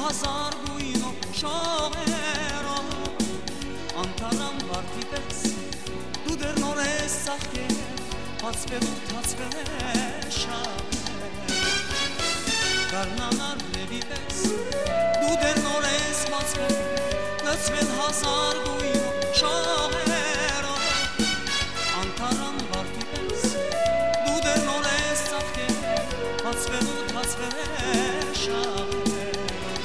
հազար գույնով շողերով անտարան վարդի պես դու դեռ նոր ես ծաղկել հացվել է շաղեր գարնանար լևի պես դու դեռ նոր ես բացվել լցվել հազար գույնով շողերով անտարան վարդի պես դու դեռ նոր ես ծաղկել հացվել է շաղեր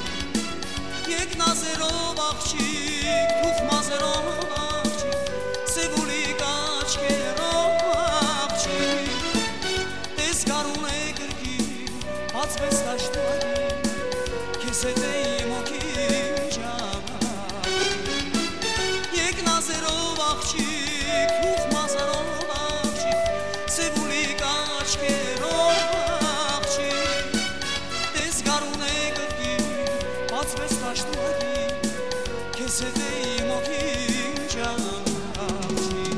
Նազերով աղջիկ, թուխ մազերով աղջիկ, սևուլիկ աչքերով աղջիկ Տես գարուն է գրկին, բացվեց տաշտուագին, քեզ հետ է իմ օքին ճանաչին Եկ նազերով աղջիկ, թուխ մազերով աղջիկ, սևուլիկ աչքերով աղջիկ Տես գարուն է գրկին, բացվեց տաշտուագին Քեզ հետ է իմ օքին ճանաչին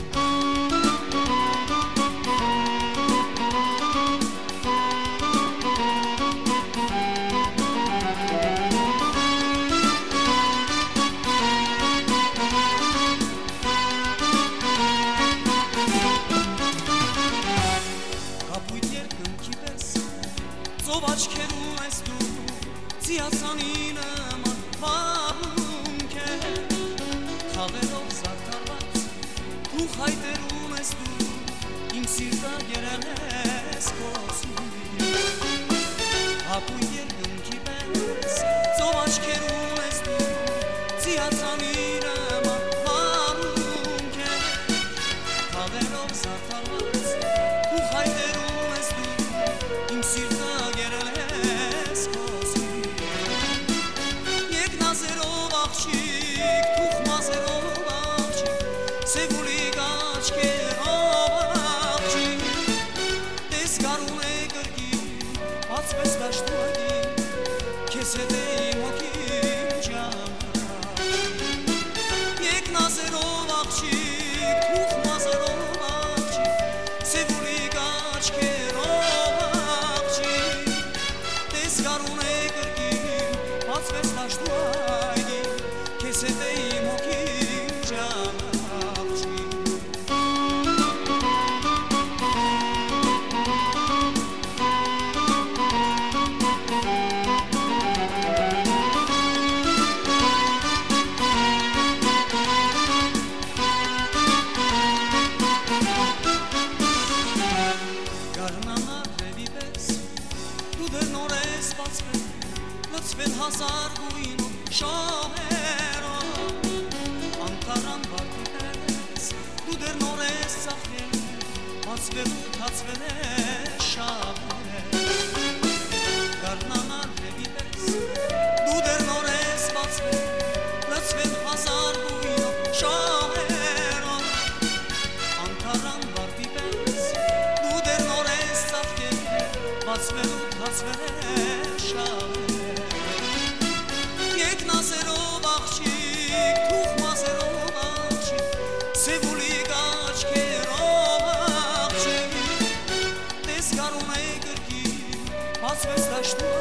Կապույտ երկնքի պես ծով աչքերում ես դու Ձիացանի նման վարում քեզ Խաղերով զարդարված թուխ հայտերում ես դու Իմ սիրտը գերել ես կոսմի Հապույտ երկնքի պես ծով աչքերում ես դու Ձիացանի նման վարում քեզ Խաղերով զարդարված թուխ հայտերում ես դու Իմ սիրտը գերել ես կոսմի Նազերով աղջիկ, թուխ մազերով աղջիկ, սևուլիկ աչքերով աղջիկ Տես գարուն է գրկին, բացվեց տաշտուագին, քեզ հետ է իմ օքին ճանաչին Եկ նազերով աղջիկ, թուխ մազերով աղջիկ, սևուլիկ աչքերով աղջիկ Տես գարուն է գրկին, բացվեց տաշտուագին Քեզ հետ է իմ օքին ճանաչին Գարնանար լևի պես դու դեռ նոր ես բացվել լցվել հազար գույնով շողերով անտարան վարդի պես դու դեռ նոր ես ծաղկել հացվել է շաղեր Գարնանար լևի պես դու դեռ նոր ես բացվել լցվել հազար գույնով շողերով անտարան վարդի պես դու դեռ նոր ես ծաղկել հացվել է շաղեր Եկ նազերով աղջիկ, թուխ մազերով աղջիկ, սևուլիկ աչքերով աղջիկ Տես գարուն է գրկին, բացվեց տաշտուագին